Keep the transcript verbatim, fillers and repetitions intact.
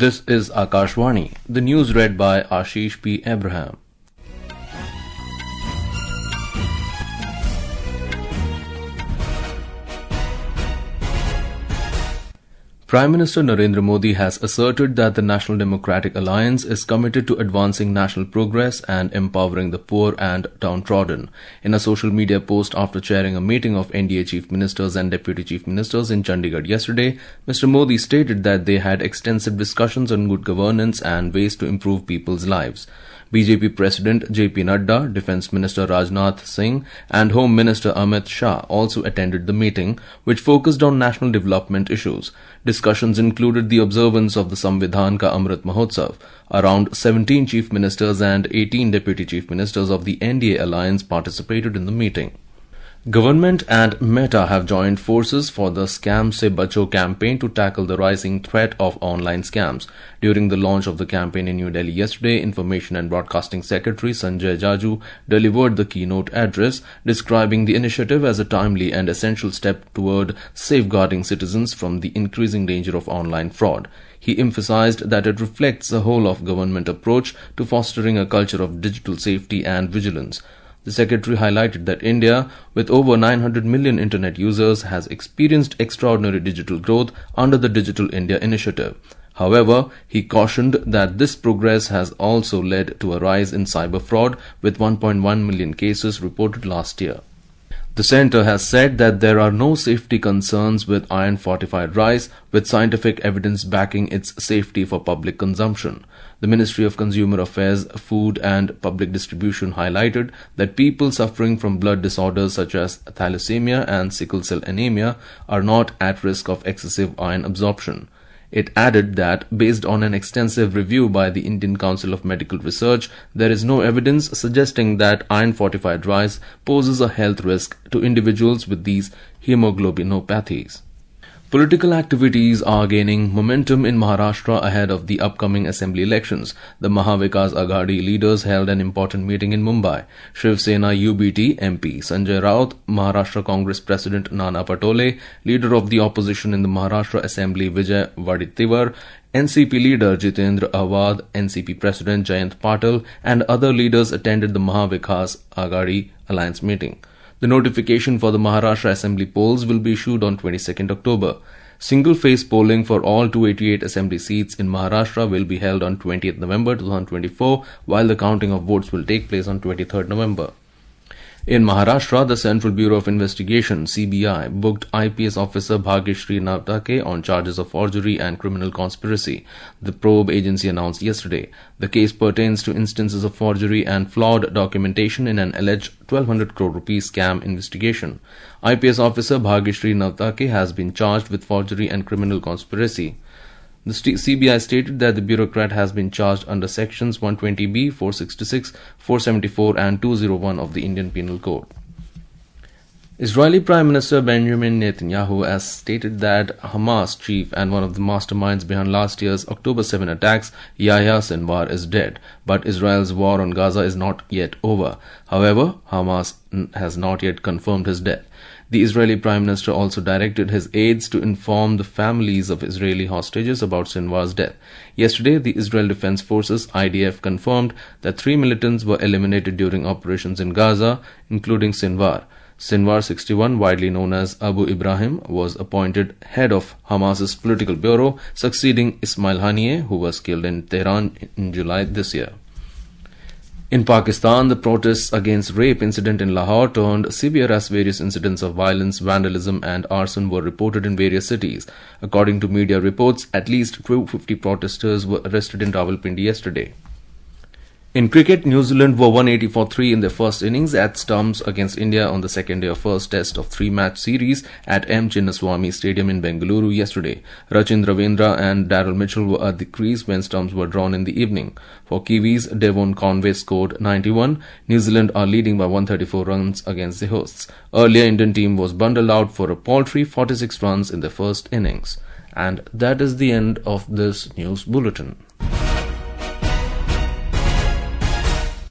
This is Akashvani. The news read by Ashish P. Abraham. Prime Minister Narendra Modi has asserted that the National Democratic Alliance is committed to advancing national progress and empowering the poor and downtrodden. In a social media post after chairing a meeting of N D A Chief Ministers and Deputy Chief Ministers in Chandigarh yesterday, Mister Modi stated that they had extensive discussions on good governance and ways to improve people's lives. B J P President J P Nadda, Defence Minister Rajnath Singh and Home Minister Amit Shah also attended the meeting, which focused on national development issues. Discussions included the observance of the Samvidhan Ka Amrit Mahotsav. Around seventeen Chief Ministers and eighteen Deputy Chief Ministers of the N D A alliance participated in the meeting. Government and Meta have joined forces for the Scam Se Bacho campaign to tackle the rising threat of online scams. During the launch of the campaign in New Delhi yesterday, Information and Broadcasting Secretary Sanjay Jaju delivered the keynote address, describing the initiative as a timely and essential step toward safeguarding citizens from the increasing danger of online fraud. He emphasized that it reflects a whole-of-government approach to fostering a culture of digital safety and vigilance. The Secretary highlighted that India, with over nine hundred million internet users, has experienced extraordinary digital growth under the Digital India initiative. However, he cautioned that this progress has also led to a rise in cyber fraud, with one point one million cases reported last year. The centre has said that there are no safety concerns with iron-fortified rice, with scientific evidence backing its safety for public consumption. The Ministry of Consumer Affairs, Food and Public Distribution highlighted that people suffering from blood disorders such as thalassemia and sickle cell anemia are not at risk of excessive iron absorption. It added that, based on an extensive review by the Indian Council of Medical Research, there is no evidence suggesting that iron-fortified rice poses a health risk to individuals with these hemoglobinopathies. Political activities are gaining momentum in Maharashtra ahead of the upcoming assembly elections. The Maha Vikas Aghadi leaders held an important meeting in Mumbai. Shiv Sena U B T M P Sanjay Raut, Maharashtra Congress President Nana Patole, leader of the opposition in the Maharashtra Assembly Vijay Waditiwar, N C P leader Jitendra Awad, N C P President Jayant Patil and other leaders attended the Maha Vikas Aghadi Alliance meeting. The notification for the Maharashtra Assembly polls will be issued on twenty-second October. Single-phase polling for all two hundred eighty-eight Assembly seats in Maharashtra will be held on twentieth November twenty twenty-four, while the counting of votes will take place on twenty-third November. In Maharashtra, the Central Bureau of Investigation C B I booked I P S officer Bhagyashree Navtake on charges of forgery and criminal conspiracy, the probe agency announced yesterday. The case pertains to instances of forgery and flawed documentation in an alleged twelve hundred crore rupees scam investigation. I P S officer Bhagyashree Navtake has been charged with forgery and criminal conspiracy. The C B I stated that the bureaucrat has been charged under sections one twenty B, four sixty-six, four seventy-four and two oh one of the Indian Penal Code. Israeli Prime Minister Benjamin Netanyahu has stated that Hamas chief and one of the masterminds behind last year's October seventh attacks, Yahya Sinwar, is dead, but Israel's war on Gaza is not yet over. However, Hamas has not yet confirmed his death. The Israeli Prime Minister also directed his aides to inform the families of Israeli hostages about Sinwar's death. Yesterday, the Israel Defense Forces I D F confirmed that three militants were eliminated during operations in Gaza, including Sinwar. Sinwar, sixty-one, widely known as Abu Ibrahim, was appointed head of Hamas's political bureau, succeeding Ismail Haniyeh, who was killed in Tehran in July this year. In Pakistan, the protests against rape incident in Lahore turned severe as various incidents of violence, vandalism and arson were reported in various cities. According to media reports, at least two hundred fifty protesters were arrested in Rawalpindi yesterday. In cricket, New Zealand were one eighty for three in their first innings at stumps against India on the second day of first test of three-match series at M. Chinnaswamy Stadium in Bengaluru yesterday. Rachin Ravindra and Daryl Mitchell were at the crease when stumps were drawn in the evening. For Kiwis, Devon Conway scored ninety-one. New Zealand are leading by one hundred thirty-four runs against the hosts. Earlier, Indian team was bundled out for a paltry forty-six runs in the first innings. And that is the end of this news bulletin.